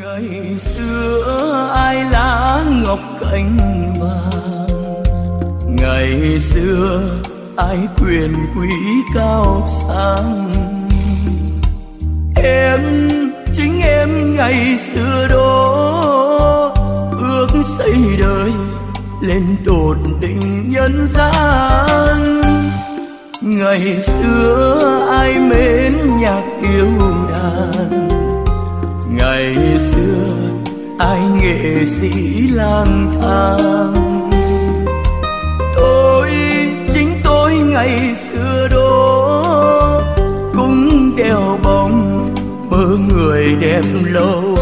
Ngày xưa ai lá ngọc cành vàng, ngày xưa ai quyền quý cao sang. Em chính em ngày xưa đó ước xây đời lên tột đỉnh nhân gian. Ngày xưa ai mến nhạc yêu đàn, ngày xưa ai nghệ sĩ lang thang. Chính tôi ngày xưa đó cũng đeo bóng mơ người đẹp lâu